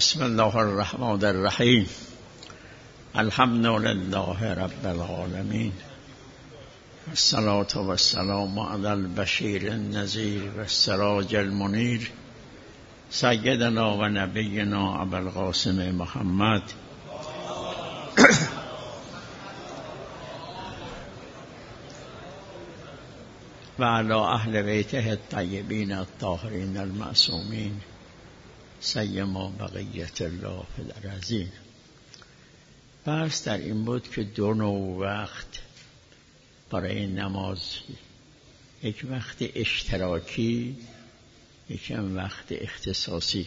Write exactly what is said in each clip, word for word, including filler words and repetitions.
بسم الله الرحمن الرحیم. الحمد لله رب العالمین، الصلاة و السلام علی البشیر النذیر و السراج المنیر، سیدنا و نبینا ابوالقاسم محمد و علی اهل بیته الطیبین الطاهرین المعصومین، سیما بقیت الله فی الارضین. بحث در این بود که دو نوع وقت برای نماز، یک وقت اشتراکی، یک وقت اختصاصی.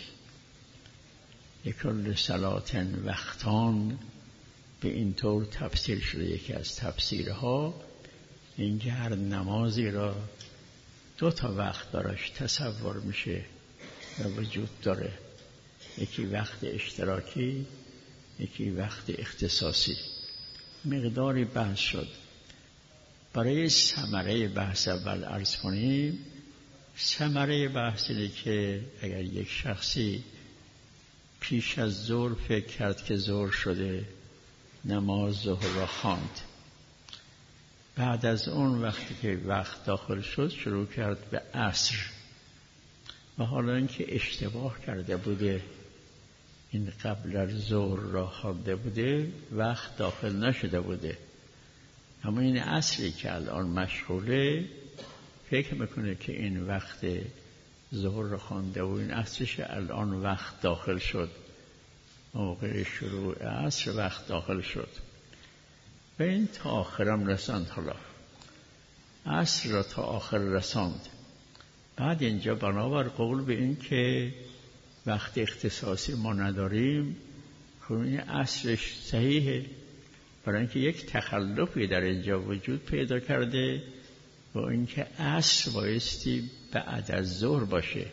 لکل صلاة وقتان به این طور تفسیر شده. یکی از تفسیرها این که هر نمازی را دو تا وقت براش تصور میشه و وجود داره، یکی وقت اشتراکی، یکی وقت اختصاصی. مقداری بحث شد. برای ثمره بحث اول عرض کنیم. ثمره بحث اینه که اگر یک شخصی پیش از ظهر فکر کرد که ظهر شده، نماز ظهر را خواند، بعد از اون وقتی که وقت داخل شد شروع کرد به عصر و حالا اینکه اشتباه کرده بوده، این قبل از ظهر را خوانده بوده، وقت داخل نشده بوده، اما این عصری که الان مشغوله فکر میکنه که این وقت ظهر را خوانده و این عصرش الان وقت داخل شد، موقع شروع عصر وقت داخل شد و این تا آخرم رساند. حالا عصر را تا آخر رساند. بعد اینجا بنابر قول به این که وقت اختصاصی ما نداریم، خب این عصرش صحیحه، برای اینکه یک تخلفی در اینجا وجود پیدا کرده و اینکه عصر بایستی بعد از ظهر باشه.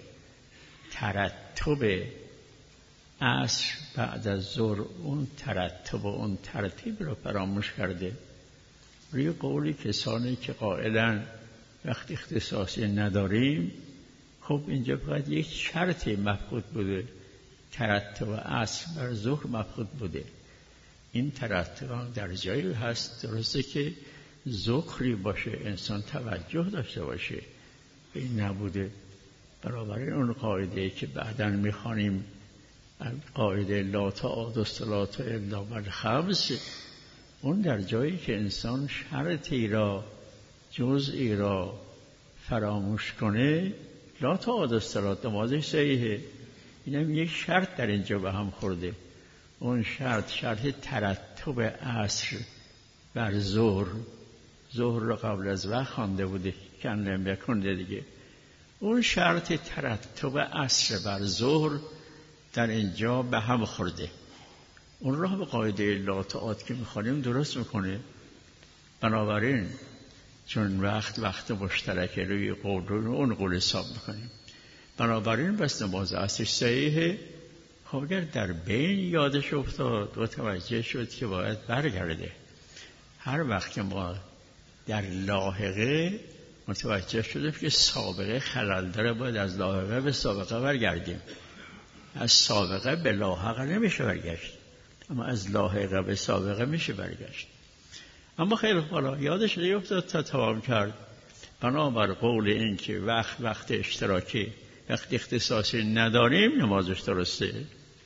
ترتب عصر بعد از ظهر اون ترتب و اون ترتیب رو فراموش کرده. روی قولی کسانی که قائلن وقت اختصاصی نداریم، خب اینجا فقط یک شرطی مفقود بوده، ترتب عصر بر ظهر مفقود بوده. این ترتب در جایی هست، درسته که ذکری باشه، انسان توجه داشته باشه، این نبوده. برابر اون قاعده که بعداً میخوانیم، قاعده لا تعاد الصلاة الا بالخمس، اون در جایی که انسان شرطی را، جزئی را فراموش کنه، لا تعاد الصلاة، نمازش صحیحه. اینم یک شرط در اینجا به هم خورده. اون شرط شرط ترتب عصر بر ظهر، ظهر را قبل از وقت خوانده بوده، کنم بکنده دیگه. اون شرط ترتب عصر بر ظهر در اینجا به هم خورده. اون را به قاعده لا تعاد که میخوانیم درست میکنه. بنابراین چون وقت وقت مشترکه، روی قول رو اون قول حساب میکنیم. بنابراین بس نماز عصر صحیحه. خب اگر در بین یادش افتاد و توجه شد که باید برگرده، هر وقت که ما در لاحقه متوجه شدیم که سابقه خلل داره، باید از لاحقه به سابقه برگردیم. از سابقه به لاحقه نمیشه برگشت، اما از لاحقه به سابقه میشه برگشت. اما خیلی حالا یادش نیفتاد تا تمام کرد. بنابر قول این که وقت وقت اشتراکی، وقت اختصاصی نداریم، نمازش درسته.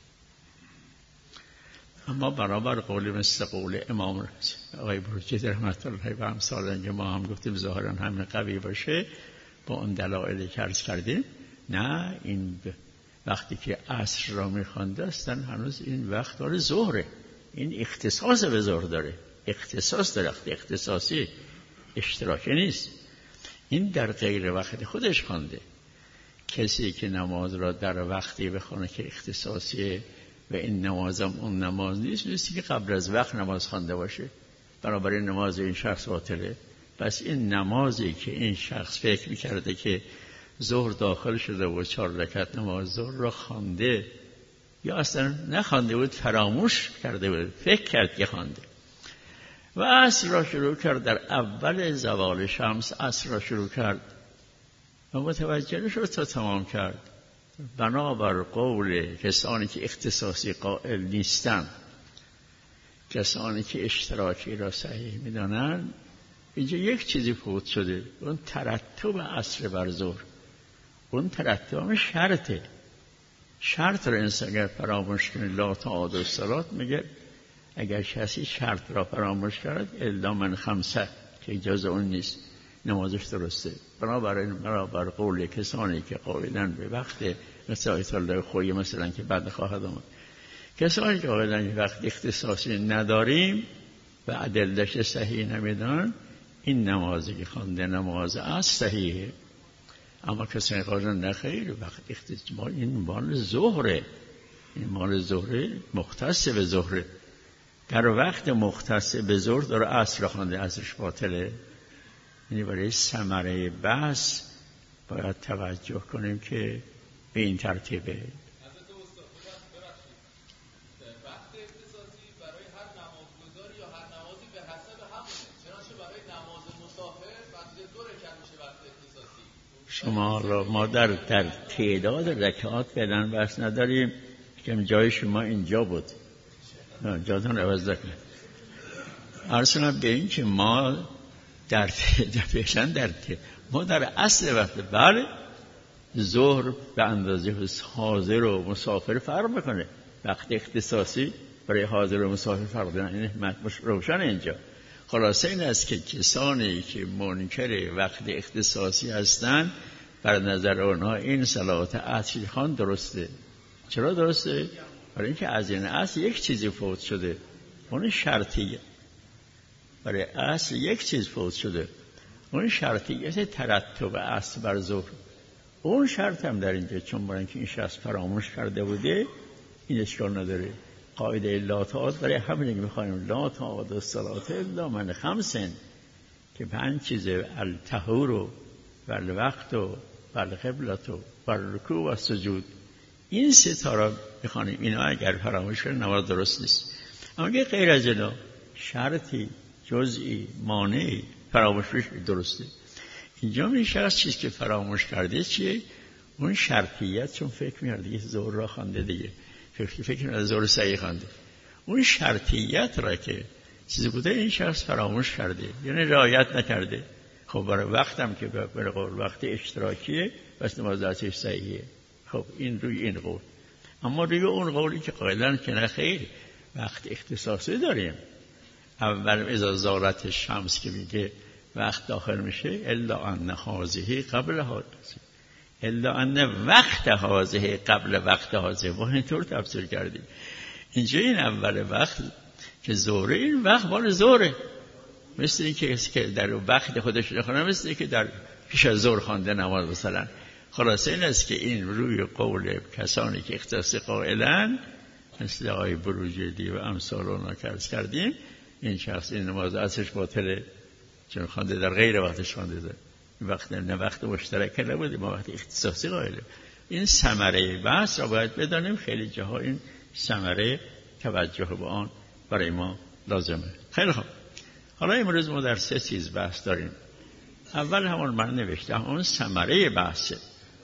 اما برابر قول مثل قول امام آقای بروجردی رحمت الله و امثال که ما هم گفتیم ظاهرا همین قوی باشه، با اون دلایلی که عرض کردیم، نه این وقتی که عصر را میخوانده استن هنوز این وقت داره ظهره، این اختصاص به ظهر داره، اختصاص داره، اختصاصی اشتراکی نیست. این در غیر وقت خودش خوانده. کسی که نماز را در وقتی بخونه که اختصاصیه و این نمازم اون نماز نیست، نیستی که قبل از وقت نماز خوانده باشه، بنابراین نماز این شخص باطله. پس این نمازی که این شخص فکر میکرده که ظهر داخل شده و چهار رکعت نماز ظهر را خوانده، یا اصلا نخوانده بود، فراموش کرده بود، فکر کرد که خوانده، و عصر را شروع کرد. در اول زوال شمس عصر را شروع کرد و متوجه نشد تا تمام کرد. بنابر قول کسانی که اختصاصی قائل نیستند، کسانی که اشتراکی را صحیح می‌دانند، اینجا یک چیزی فوت شده، اون ترتب عصر بر ظهر. اون ترتب شرطه. شرط را انسان اگر فراموش کنه، لا تعاد الصلات میگه اگر کسی شرط را فراموش کرد الا من خمسه، که اجازه اون نیست، نمازش درسته. بنابراین بنابر قول کسانی که قائلن به وقت مثل آیت الله خویی مثلا که بعد خواهد آمد، کسانی که قائلن به وقت اختصاصی نداریم و ادله‌اش صحیح نمیدونن، این نمازی که خوانده نماز اصل صحیحه. اما کسانی قائلن نخیر، وقت اختصاصی این مال ظهره، این مال ظهره مختص به ظهره، در وقت مختص به ظهر داره عصر خوانده، عصرش باطله. یعنی برای ثمره بحث باید توجه کنیم که به این ترتیبه. وقت اختصاصی برای هر نمازگزاری یا هر نمازی به حسب همونه، چنانچه برای نماز مسافر وقت دو رکعت میشه وقت اختصاصی. شما را ما در در تعداد رکعات فعلا بحث نداریم که جای شما اینجا بود، جاتون عوض نکنه. ارسلا به این که ما در فعلا در ما در اصل وقت بله ظهر به اندازه حاضر و مسافر فرق میکنه. وقت اختصاصی برای حاضر و مسافر فرق میکنه، این مش روشن اینجا. خلاصه این است که کسانی که منکر وقت اختصاصی هستند، بر نظر آنها این صلات عصر خوان درسته. چرا درسته؟ برای اینکه از این اصل یک چیزی فوت شده، اون شرطیه. برای اصل یک چیز فوت شده، اون شرطیت ترتب اصل بر ظهر. اون شرط هم در اینجا، چون برای اینکه این شخص فراموش کرده بوده، این اشکال نداره. قاعده لا تعاد برای همین که می‌خوایم لا تعاد الصلاة الا من خمسن، که پنج چیز، الطهور و الوقت و القبلة و الرکوع و سجود، این سه تا را می‌خوانیم. اینا اگر فراموش کنیم نماز درست نیست. اما اگه غیر از اینا شرطی، جزئی، مانعی فراموش بشه درسته. اینجا این شخص چیزی که فراموش کرده چیه؟ اون شرطیت، چون فکر می‌کرد دیگه ظهر را خوانده، دیگه فکر فکر می‌کرد ظهر صحیح خوانده، اون شرطیت را که چیزی بوده این شخص فراموش کرده، یعنی رعایت نکرده. خب برای وقتم که به قول وقت اشتراکیه، بس نماز اصلش صحیحه. خب این روی این قول. اما روی اون قولی که قائلن که نه خیر، وقت اختصاصی داریم. اول اذا زالت شمس که میگه وقت داخل میشه، الا ان هذه قبل هذه، الا ان وقت هذه قبل وقت هذه. و اینطور تفسیر کردیم. اینجا این اول وقت که ظهره، این وقت مال ظهره، مثل این که کسی که در وقت خودش نخونه، مثل این که در پیش از ظهر خوانده نماز مثلا. خلاصه این است که این روی قول کسانی که اختصاصی قائلن، مثل آقای بروجردی و امثال اونا که عرض کردیم، این شخص این نماز اصلش باطله، چون خوانده در غیر وقتش خوانده ده. وقت نه وقت مشترک نبوده، ما وقت اختصاصی قائله. این ثمره بحث را باید بدانیم. خیلی جاها این ثمره توجه به آن برای ما لازمه. خیلی خوب. حالا امروز ما در سه چیز بحث داریم. اول همون من نوشتم، اون ثمره بحثه.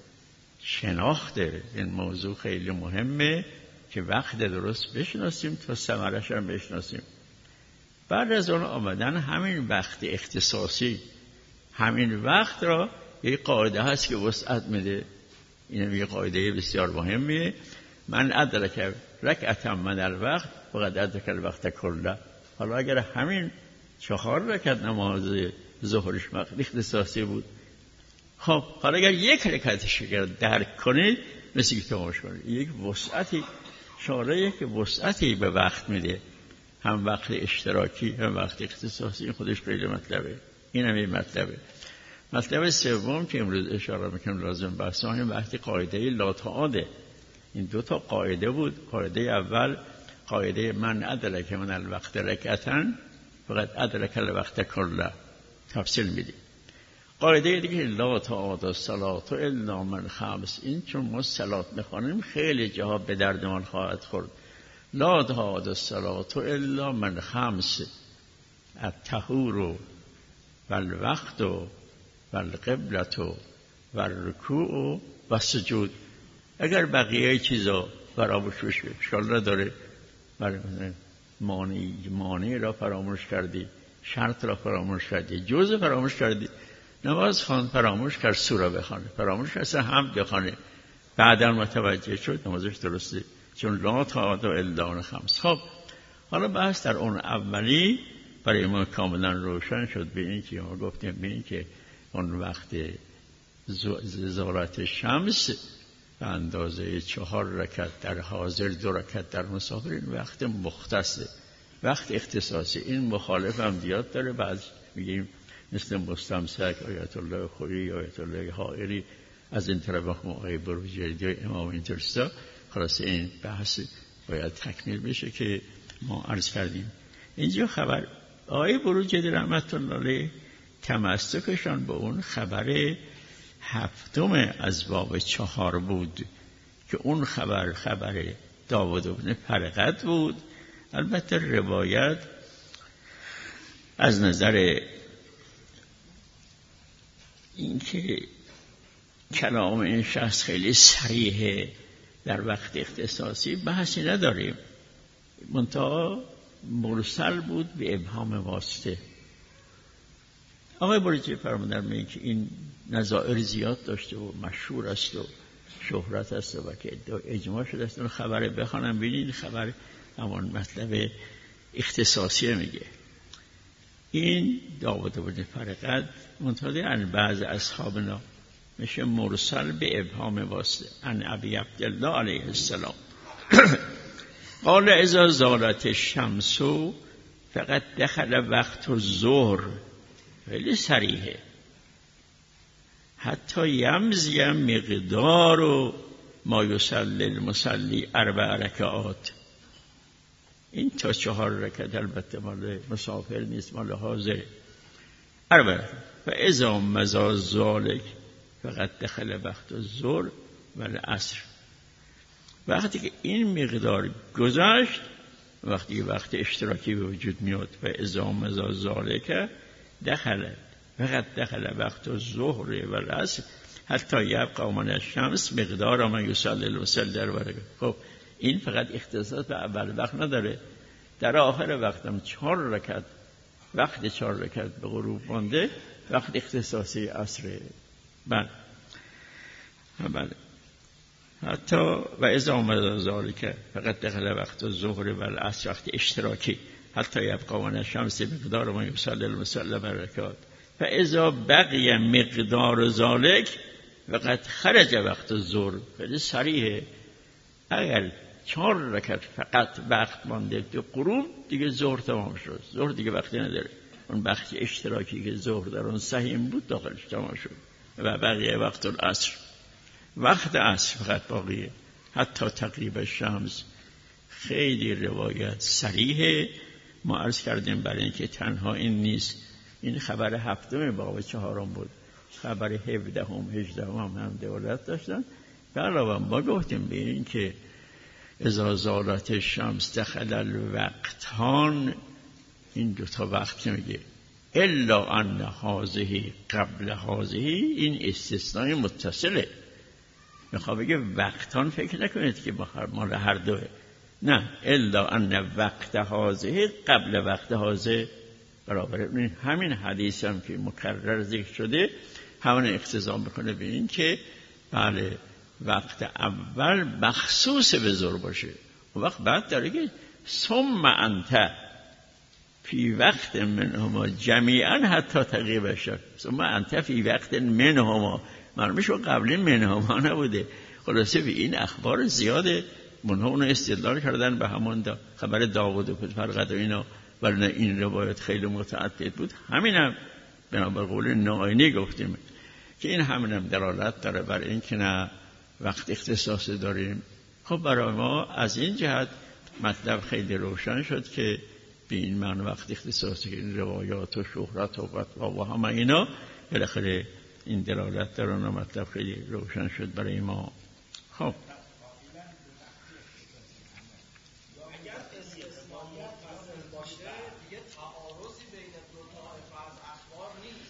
شناخت این موضوع خیلی مهمه که وقت درست بشناسیم تا ثمرش هم بشناسیم. بعد از اون آمدن همین وقت اختصاصی، همین وقت را یک قاعده هست که وسعت میده. این یک قاعده بسیار مهمیه. من ادرک رکعتا من الوقت فقد ادرک الوقت کله. حالا اگر همین چهار رکعت نماز ظهرش وقت اختصاصی بود، خب حالا اگر یک رکعتش اگر درک کنید، مثل که تماش کنید، یک وسعتی شاره که وسعتی به وقت میده، هم وقت اشتراکی هم وقت اختصاصی. این خودش خیلی مطلبه. این هم این مطلبه. مطلب سوم که امروز اشاره میکنم لازم بحث کنیم، وقتی قاعده لا تعاده. این دو تا قاعده بود. قاعده اول قاعده من ادرک من الوقت رکعتا فقط ادرک الوقت کله، تفصیل میدیم. قاعده دیگه لا تعاد الصلاة الا من خمس. این چون ما صلات میخوانیم خیلی جاها به درد ما خواهد خورد. لا تعاد الصلاة الا من خمس، الطهور والوقت والقبلة والرکوع والسجود. اگر بقیه چیزا فراموش بشه اشکال نداره. برای مانعی مانع را فراموش کردی، شرط را فراموش کردی، جزء فراموش کردی. نماز خوان فراموش کرد سوره بخونه، فراموش کرد حمد بخونه، بعدا متوجه شد نمازش درسته، چون لا طاعت الا عن خمس. خب حالا بحث در اون اولی برای ما کاملا روشن شد به این که ما گفتیم به این که اون وقت زالت شمس به اندازه چهار رکعت در حاضر، دو رکعت در مسافر، این وقت مختصه، وقت اختصاصی. این مخالف هم زیاد داره، بعض میگیم مثل مستمسک، آیت الله خویی، آیت الله حائری، از این طرف آقای بروجردی و امام اینترستا. خلاص این بحث باید تکمیل بشه که ما عرض کردیم. اینجا خبر آقای بروجردی رحمت الله علیه تمسکشان به اون خبر هفتم از باب چهار بود که اون خبر خبر داوود بن فرقد بود. البته روایت از نظر اینکه کلام این شخص خیلی صریحه در وقت اختصاصی بحثی نداریم، منتها مرسل بود به ابهام واسطه. آقای بروجردی فرمودن میگه که این نظائر زیاد داشته و مشهور است و شهرت است و که اجماع شده است. اون خبر بخوانم ببینید، خبر همون مطلب اختصاصی میگه. این داوود بن فرقد منتهی عن بعض اصحابنا میشه مرسل به ابهام واسطه. عن ابی عبدالله علیه السلام قال اذا زالت الشمس فقط دخل وقت الظهر. خیلی صریحه. حتی یمضی مقدار ما یصلی المصلی اربع رکعات. این تا چهار رکعت البته مال مسافر نیست، مال حاضر. اربع. و اذا مضى ذلک فقط دخل وقت الظهر و العصر. وقتی که این مقدار گذشت، وقتی که وقت اشتراکی به وجود میاد، و اذا مضى ذلک دخل فقط دخل وقت الظهر و العصر حتی یبقى من الشمس مقدار ما یصلی المصلی در ورقه. خب این فقط اختصاص به اول وقت نداره، در آخر وقت هم چهار رکعت، وقت چهار رکعت به غروب مانده، وقت اختصاصی عصر. بله بله. حتی و اذا مضى ذلک فقط دخل وقت الظهر و العصر، وقت اشتراکی. حتی یبقى من الشمس مقدار ما یصلی المصلی برکات. فاذا بقی مقدار ذلک وقت خرج وقت الظهر. خیلی صریحه. اگر چهار رکعت فقط وقت مانده تو غروب، دیگه ظهر تمام شد. ظهر دیگه وقتی نداره. اون وقت اشتراکی که ظهر در اون سهیم بود داخلش تمام شد. و بقیه وقت العصر، وقت عصر فقط باقیه. حتی تقریب الشمس. خیلی روایت صریحه. ما عرض کردیم برای اینکه تنها این نیست، این خبر هفتم باب چهارم بود، خبر هفدهم هجدهم هم هم دولت داشتن. به علاوه ما گفتیم به این که اذا زالت الشمس دخل الوقتان، این دوتا وقت میگه الا ان هذه قبل هذه، این استثنای متصله. میخواد بگه وقتان فکر نکنید که مال هر دوه، نه، الا ان وقت هذه قبل وقت هذه برابر. همین حدیث هم که مکرر ذکر شده همون اقتضا میکنه به این که بله وقت اول مخصوص به ظهر باشه. و وقت بعد داره که ثم انت فی وقت منهما جمیعا حتی تغیب الشمس. ثم انت فی وقت منهما، معلومه شو قبل منهما نبوده. خلاصه به این اخبار زیاده، منها اونو استدلال کردن به همون دا خبر داوود و فرقد و اینا، ولی این روایت خیلی متعدد بود. همین هم بنابر قول ناینی گفتیم که این همین هم دلالت داره بر این که نه وقت اختصاصی داریم. خب برای ما از این جهت مطلب خیلی روشن شد که به این معنی وقت اختصاصی که این روایات و شهرت و فتوا و همه اینا بالاخره این دلالت داره و مطلب خیلی روشن شد برای ما. خب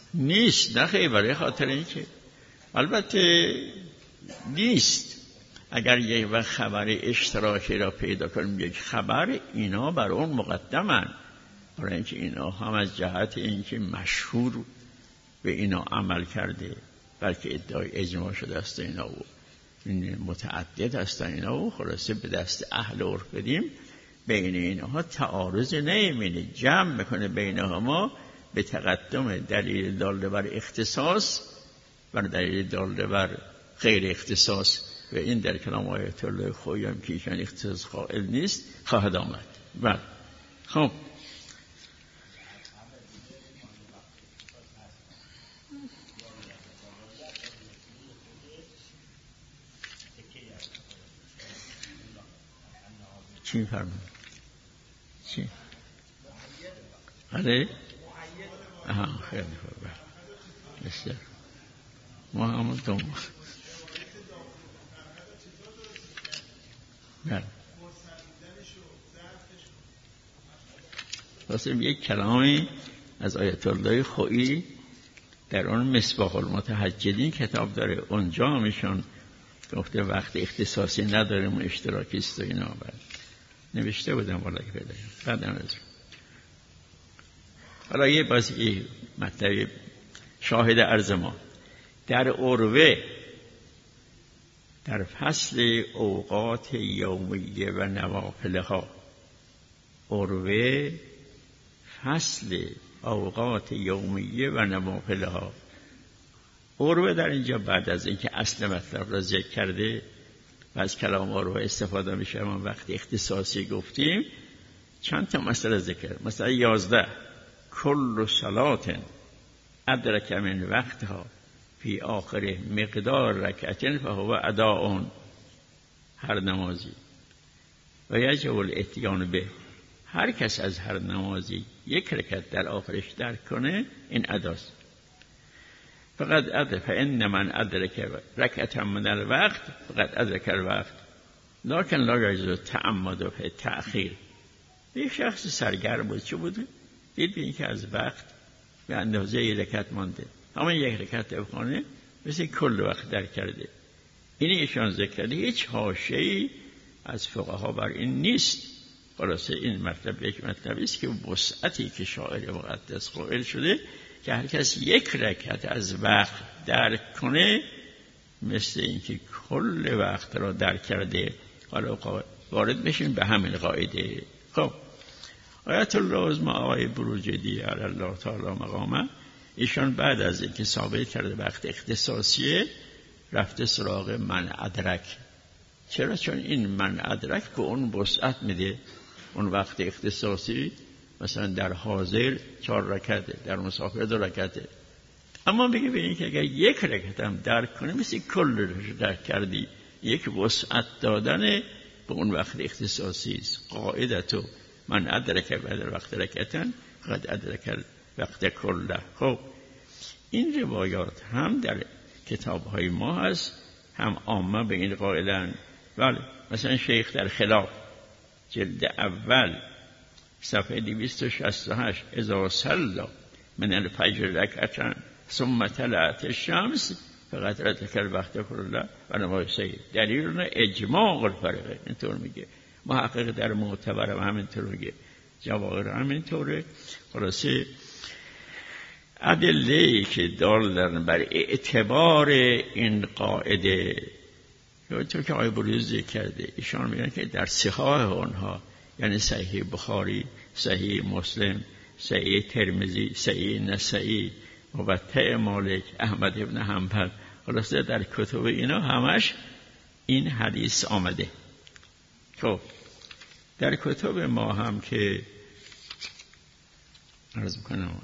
نیست، نه خیلی، برای خاطر این که البته نیست، اگر یک وقت خبر اشتراکی را پیدا کنیم یک خبر، اینا بر اون مقدمن، برای اینکه اینا هم از جهت اینکه مشهور به اینا عمل کرده، بلکه ادعای اجماع شده است اینا و این متعدد است اینا و خلاصه به دست اهل عرف بدیم، بین اینها تعارض نمی‌بینه، جمع میکنه بینها ما به تقدم دلیل داله بر اختصاص و دلیل داله بر غیر اختصاص، و این در کلام آیت الله خویی هم که ایشان اختصاص قائل نیست خواهد آمد. بله خب چی فرمون؟ چی؟ آره؟ آها خیلی خوب. بسیار ما همون دوم بله واسه یک کلامی از آیت الله خویی در اون مصباح المتهجدین کتاب داره، اونجا همیشون گفته وقت اختصاصی نداریم و اشتراکی است و اینا بعد نوشته بودم والا که پیدا بعد نمیدونم. حالا یه بازی مطلب شاهد عرض ما در عروه در فصل اوقات یومیه و نوافلها، عروه فصل اوقات یومیه و نوافلها، عروه در اینجا بعد از اینکه اصل مطلب را ذکر کرده و از کلام عروه استفاده میشه، ما وقتی اختصاصی گفتیم چند تا مسئله ذکر، مثلا یازده کل صلات ادرک من وقتها فی آخر مقدار رکعتین فهو اداء، هر نمازی و یجب الاتیان به، هر کس از هر نمازی یک رکعت در آخرش درک کنه این اداست. فقط ادرک فان من ادرک رکعت من الوقت فقط ادرک الوقت لکن لا یجوز تعمد فی تأخیر. یک شخص سرگرم بود، چه بود؟ دید به اینکه از وقت به اندازه یک رکعت مانده، همون یک رکعت بخونه مثل کل وقت در کرده. این ایشان ذکر کرده، هیچ حاشیه‌ای از فقها بر این نیست. خلاصه این مطلب یک مطلبی است که وسعتی که شاعر مقدس قائل شده که هر کس یک رکعت از وقت درک کنه مثل اینکه کل وقت را درک کرده. حالا وارد بشین به همین قاعده. خب آیت الله عظمی آقای بروجردی علی الله تعالی مقامه، ایشان بعد از اینکه ثابت کرده وقت اختصاصیه رفته سراغ من ادرک. چرا؟ چون این من ادرک به اون وسعت میده. اون وقت اختصاصی مثلا در حاضر چهار رکعته، در مسافر دو رکعته، اما بگه ببینید که اگر یک رکعت هم درک کنه مثل کل رو درک کردی. یک وسعت دادن به اون وقت اختصاصی است. قاعدتو من ادرک بعد وقت رکعتن قد ادرک وقت کله. خب این روایات هم در کتاب‌های ما هست، هم عامه به این قائلن. بله مثلا شیخ در خلاف جلد اول صفحه دویست و شصت و هشت اذا صلی من الفجر رکعتن ثم طلعت الشمس فقط ادرک الوقت کله و نماز سید. دلیل اجماع الفرقه اینطور میگه، محقق در معتبر هم همینطور میگه، جواهر همینطوره. خلاصه ادله‌ای که دارن بر اعتبار این قاعده تو که آیه بروز ذکر کرده، ایشان میگن که در صحاح اونها یعنی صحیح بخاری، صحیح مسلم، صحیح ترمذی، صحیح نسائی، موطأ مالک، احمد ابن حنبل، خلاصه در کتب اینا همش این حدیث آمده. خب در کتب ما هم که عرض میکنم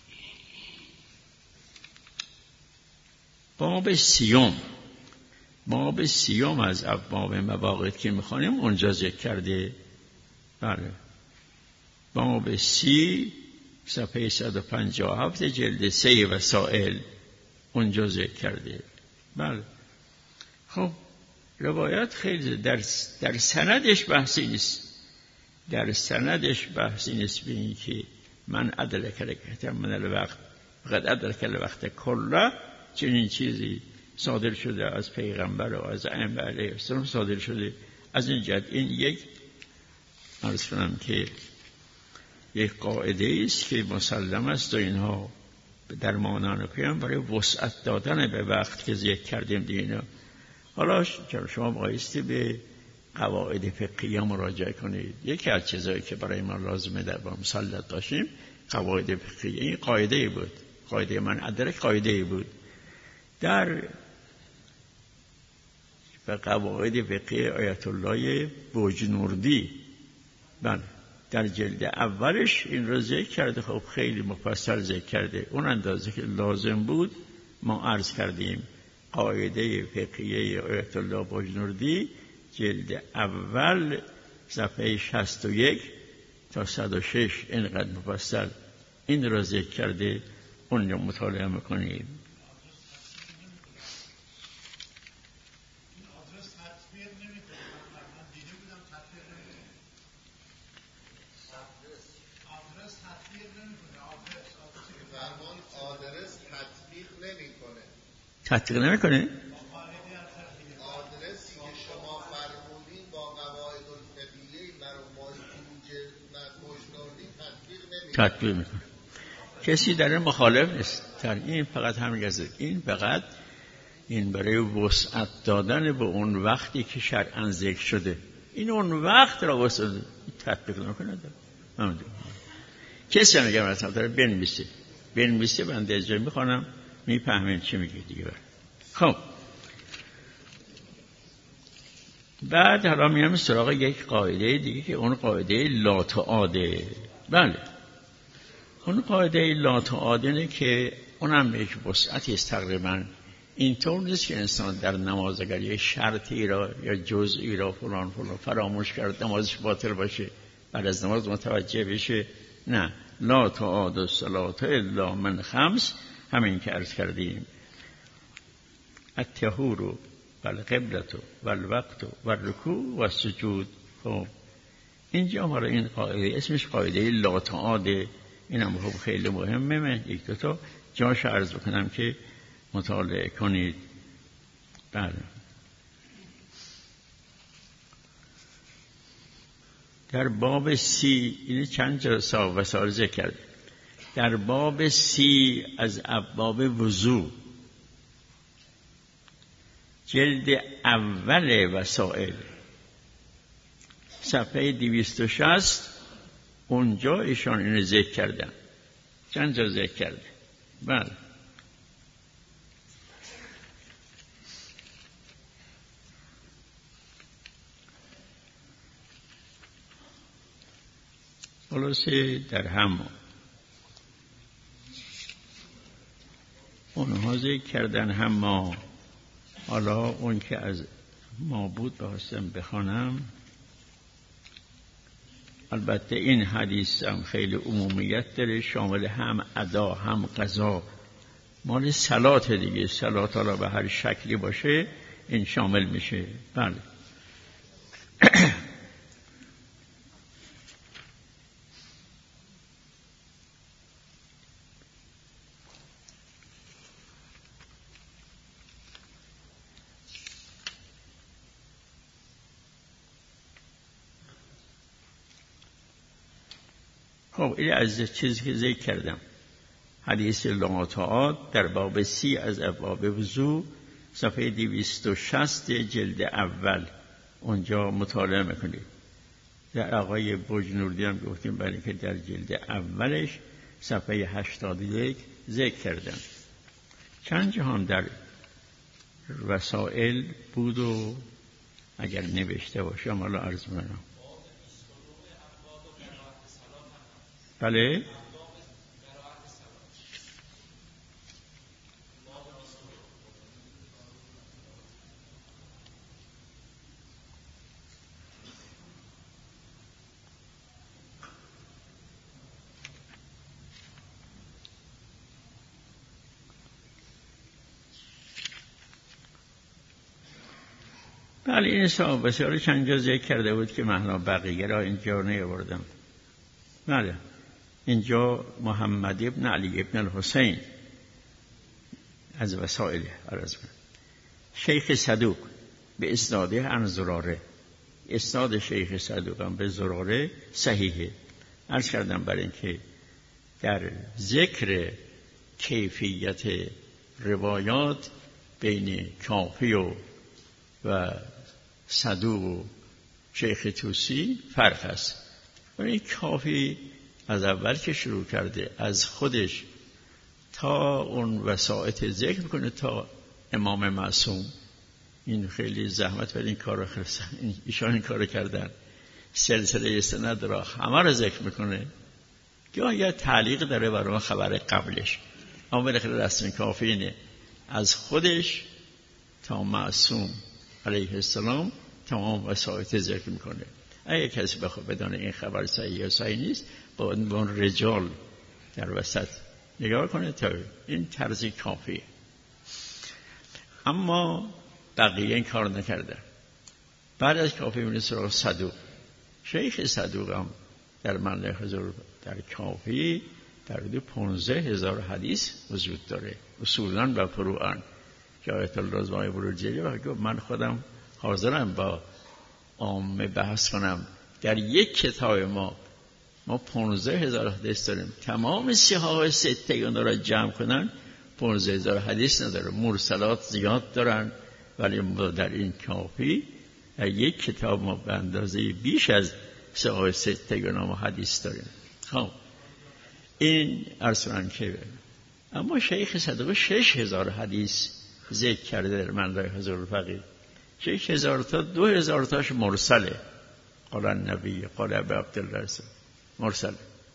باب سیوم، باب سیوم از ابواب مواقیت که میخوانیم اونجا ذکر کرده. بله باب سی صفحه صد و پنجاه و هفت جلد سه وسائل اونجا ذکر کرده. بله خب روایت خیلی در, در سندش بحثی نیست، در سندش بحثی نیست به این که من ادرک رکعت من الوقت فقط ادرک الوقت کله، چنین چیزی صادر شده از پیغمبر و از ائمه علیه السلام صادر شده. از این جهت این یک عرض کنم که یک قاعده است که مسلم است و اینها در مانان پیام برای وسعت دادن به وقت که ذکر کردیم دینا. حالا شما بایستی به قواعد فقهی مراجعه کنید. یکی از چیزایی که برای ما لازمه در با مسلط داشتیم قواعد فقهی. این قاعده بود، قاعده من ادرک قاعده بود در و قواعد فقهی آیت الله بوجنوردی. بله در جلد اولش این رو ذکر کرده. خب خیلی مفصل ذکر کرده، اون اندازه که لازم بود ما عرض کردیم. قاعده فقهی آیت الله بوجنوردی جلد اول صفحه شصت و یک تا صد و شش اینقدر مفصل این رو ذکر کرده، اون رو مطالعه میکنید. تطبیق نمیکنه. آدرسی که شما فرمودین با قواعد الفقهیه مرحوم بوجنوردی تطبیق نمیکنه. تطبیق میکنه. کسی در این مخالف نیست. در این فقط همین گذاره. این فقط این برای وسعت دادن به اون وقتی که شرعاً ذکر شده. این اون وقت را وسعت تطبیق نمیکنه. کسی هم میگه مثلا داره بنویسه بنویسه بنده اجازه میخوانم میفهمین چی میگه دیگه. خب بعد حالا میام سراغ یک قاعده دیگه که اون قاعده لا تعاده. بله اون قاعده لا تعاده که اونم یک وسعتی است تقریبا. اینطور نیست که انسان در نماز اگر یک شرطی را یا جزئی را فلان فلان فراموش کرد نمازش باطل باشه، بعد از نماز متوجه بشه. نه، لا تعاد الصلاة الا من خمس، همین که عرض کردیم، الطهور والقبلة والوقت والرکوع والسجود. خب اینجا ما این قاعده اسمش قاعده لا تعاده. این هم خب خیلی مهمه. من یک دو تا جاش عرض بکنم که مطالعه کنید. بله در باب سی این چند جا صاحب وسائل ذکر کرده. در باب سی از ابواب وضو جلد اول وسائل صفحه دویست و شصت اونجا ایشان اینو ذکر کردن. چند جا ذکر کرده. بله خلاصه در هم اونها ذکر کردن. هم ما حالا اون که از ما بود بخواستم بخوانم. البته این حدیث هم خیلی عمومیت داره، شامل هم ادا هم قضا، مال صلات دیگه. صلات حالا به هر شکلی باشه این شامل میشه. بله خب این از چیزی که ذکر کردم حدیث لا تعاد در باب سی از ابواب وضو صفحه دویست و شصت جلد اول اونجا مطالعه میکنید. در آقای بوجنوردی هم گفتیم برای که در جلد اولش صفحه هشتاد و یک ذکر کردم. چند جا هم در وسائل بود و اگر نوشته باشم حالا عرض میکنم. بله بله این صاحب بسیار چند جا ذکر کرده بود که محلا بقیه را اینجا نیاوردم. بله اینجا محمد ابن علی ابن الحسین از وسائل عرض کنم. شیخ صدوق به اسناده عن زراره، اسناد شیخ صدوق هم به زراره صحیحه. عرض کردم برای اینکه در ذکر کیفیت روایات بین کافی و و صدوق و شیخ طوسی فرق است. ولی کافی از اول که شروع کرده از خودش تا اون وسائط ذکر کنه تا امام معصوم، این خیلی زحمت ولی این کارو خرسن ایشان این کارو کردن، سلسله استناد را همه رو ذکر میکنه که یا تعلیق داره برای خبر قبلش، اما بالاخره رسم کافی اینه از خودش تا معصوم علیه السلام تمام وسائط ذکر میکنه. اگه کسی بخواد بدانه این خبر صحیح یا صحیح نیست با اون رجال در وسط نگاه کنه تا این طرز کافیه. اما بقیه این کار نکرده. بعد از کافی میره سراغ صدوق. شیخ صدوق هم در منبع حضور در کافی در حدود پانزده هزار حدیث وجود داره، اصولاً و فروعاً که آیت الله رضوانی بروجری و گفت من خودم حاضرم با عامه بحث کنم در یک کتاب ما ما پانزده هزار حدیث داریم، تمام صحاح سته اونا را جمع کنن پانزده هزار حدیث نداره، مرسلات زیاد دارن، ولی در این کافی در یک کتاب ما به اندازه بیش از صحاح سته اونا ما حدیث داریم. خب این ارسلان که اما شیخ صدوق شش هزار حدیث ذکر کرده در منبع حضور فقیه. شش هزار تا دو هزار تاش مرسله، قال النبی قال ابو عبدالله مرسله،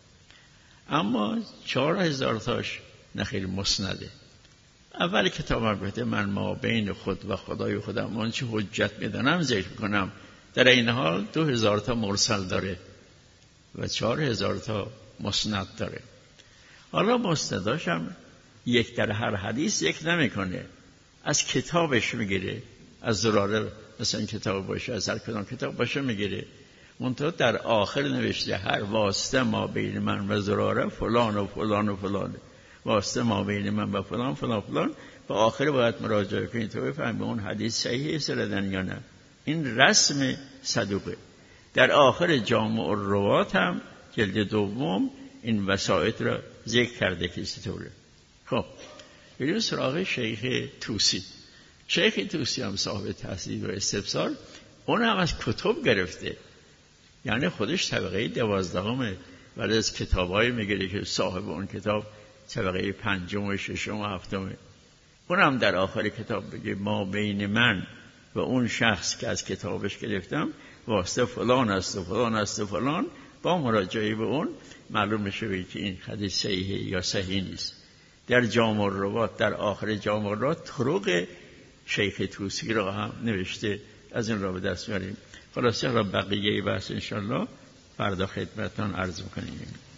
اما چهار هزار تاش نخیر مسنده. اول کتاب البته من ما بین خود و خدای خودم آن چه حجت میدانم ذکر کنم، در این حال دو هزار تا مرسل داره و چهار هزار تا مسند داره. حالا مسنداش هم یک در هر حدیث یک نمیکنه، از کتابش میگیره، از زراره مثلا کتاب باشه از هر کدام کتاب باشه میگیره، منتها در آخر نوشته هر واسطه ما بین من و زراره فلان و فلان و فلان، واسطه ما بین من و فلان فلان فلان، و آخر باید مراجعه کنید تا بفهمید اون حدیث صحیحه سندن یا نه. این رسم صدوقه. در آخر جامع الروات هم جلد دوم این وسائط را ذکر کرده که چطوره. خب بریم سراغ شیخ طوسی. شیخ طوسی هم صاحب تحصیل و استفسار، اون هم از کتب گرفته، یعنی خودش طبقه دوازدهمه، ولی از کتابای میگیره که صاحب اون کتاب طبقه پنجم و ششم و هفتمه. اون هم در آخر کتاب بگه ما بین من و اون شخص که از کتابش گرفتم واسطه فلان است و فلان است و فلان، با مراجعه به اون معلوم میشه که این حدیث صحیحه یا صحیح نیست. در جامع الروات در آخر جامع الروات طرق شیخ طوسی را هم نوشته، از این را به دست میاریم. خلاصه را بقیه بحث انشالله فردا خدمتتان عرض میکنیم.